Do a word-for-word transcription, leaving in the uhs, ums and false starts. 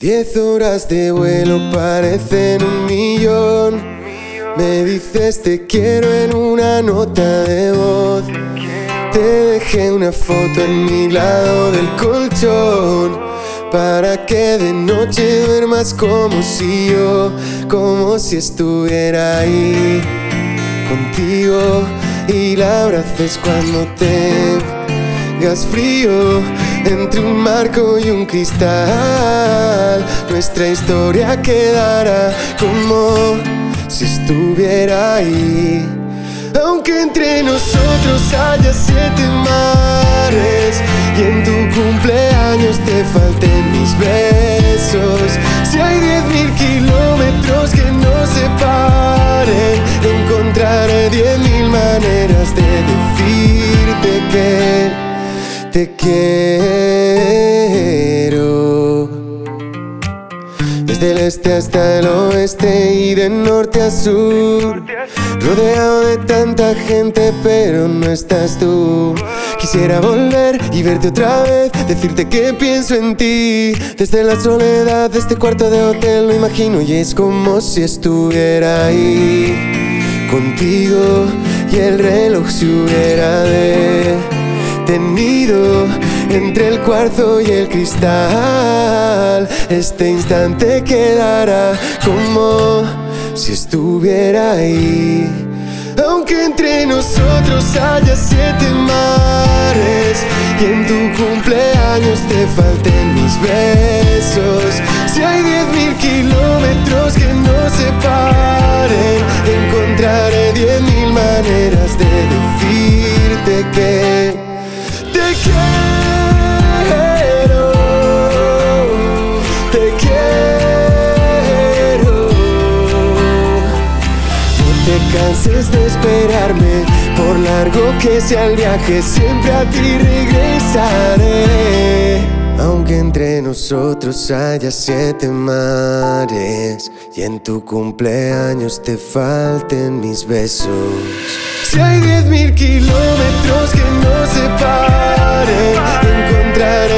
Diez horas de vuelo parecen un millón. Me dices te quiero en una nota de voz. Te dejé una foto en mi lado del colchón, para que de noche duermas como si yo, como si estuviera ahí contigo, y la abraces cuando tengas frío. Entre un marco y un cristal, nuestra historia quedará como si estuviera ahí. Aunque entre nosotros haya siete mares y en tu cumpleaños te falten mis besos, si hay diez mil kilómetros que nos separen, encontraré diez mil maneras de decirte que te quiero. Desde el este hasta el oeste y de norte a sur, rodeado de tanta gente pero no estás tú. Quisiera volver y verte otra vez, decirte que pienso en ti. Desde la soledad de este cuarto de hotel lo imagino y es como si estuviera ahí contigo, y el reloj se hubiera detenido entre el cuarzo y el cristal. Este instante quedará como si estuviera ahí. Aunque entre nosotros haya siete mares y en tu cumpleaños te falten mis besos, si hay diez mil kilómetros que nos separen, encontraré diez mil maneras de decirte que te quiero, te quiero. No te canses de esperarme, por largo que sea el viaje, siempre a ti regresaré. Aunque entre nosotros haya siete mares y en tu cumpleaños te falten mis besos, si hay diez mil kilómetros que nos separen, encontraré